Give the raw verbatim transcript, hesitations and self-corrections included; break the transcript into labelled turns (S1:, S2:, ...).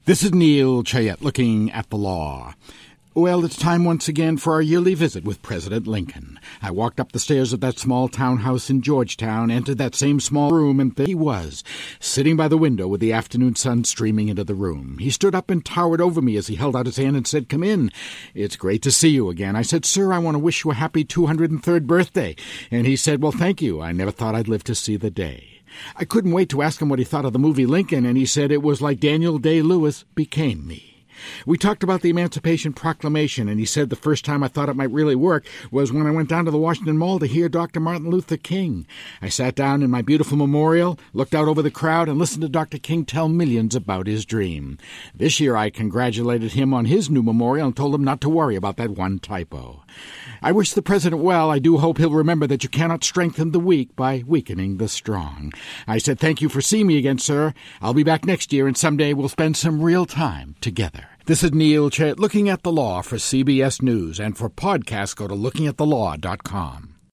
S1: This is Neil Chayette looking at the law. Well, it's time once again for our yearly visit with President Lincoln. I walked up the stairs of that small townhouse in Georgetown, entered that same small room, and there he was, sitting by the window with the afternoon sun streaming into the room. He stood up and towered over me as he held out his hand and said, "Come in. It's great to see you again." I said, "Sir, I want to wish you a happy two hundred third birthday." And he said, "Well, thank you. I never thought I'd live to see the day." I couldn't wait to ask him what he thought of the movie Lincoln, and he said it was like Daniel Day-Lewis became me. We talked about the Emancipation Proclamation, and he said the first time I thought it might really work was when I went down to the Washington Mall to hear Doctor Martin Luther King. I sat down in my beautiful memorial, looked out over the crowd, and listened to Doctor King tell millions about his dream. This year I congratulated him on his new memorial and told him not to worry about that one typo. I wish the President well. I do hope he'll remember that you cannot strengthen the weak by weakening the strong. I said, "Thank you for seeing me again, sir. I'll be back next year, and someday we'll spend some real time together." This is Neil Chayette looking at the law for C B S News, and for podcasts, go to looking at the law dot com.